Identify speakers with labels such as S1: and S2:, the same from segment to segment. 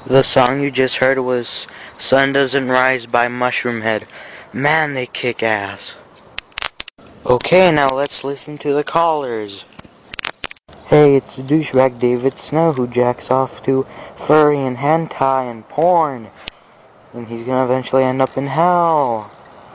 S1: The song you just heard was Sun Doesn't Rise by Mushroomhead. Man, they kick ass. Okay, now let's listen to the callers. Hey, it's the douchebag David Snow who jacks off to furry and hentai and porn. And he's gonna eventually end up in hell.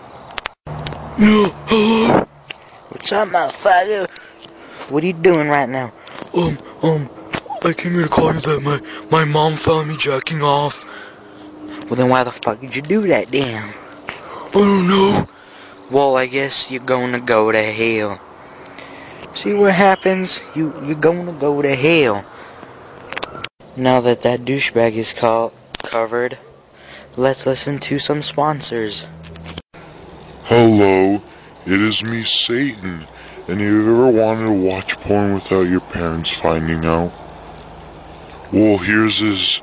S1: Hello? What's up, motherfucker? What are you doing right now?
S2: I came here to call you that my mom found me jacking off.
S1: Well, then why the fuck did you do that, damn?
S2: I don't know.
S1: Well, I guess you're gonna go to hell. See what happens? You're gonna go to hell. Now that douchebag is covered, let's listen to some sponsors.
S3: Hello, it is me, Satan. And have you ever wanted to watch porn without your parents finding out? Well, here's the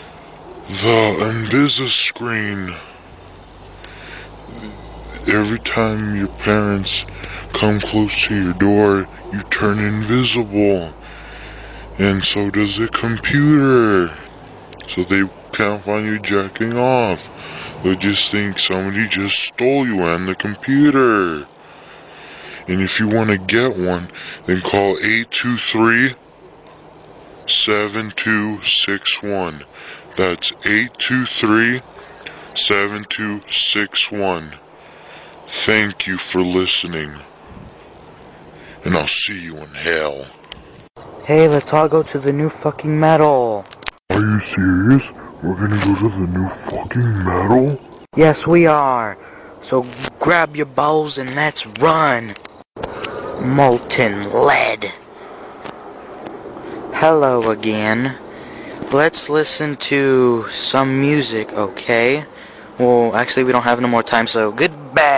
S3: Invisa screen. Every time your parents come close to your door, you turn invisible. And so does the computer. So they can't find you jacking off. They just think somebody just stole you and the computer. And if you want to get one, then call 823-7261. That's 823-7261. Thank you for listening. And I'll see you in hell.
S1: Hey, let's all go to the new fucking metal.
S3: Are you serious? We're gonna go to the new fucking metal?
S1: Yes, we are. So grab your bows and let's run. Molten lead. Hello again. Let's listen to some music, okay? Well, actually we don't have no more time, so goodbye.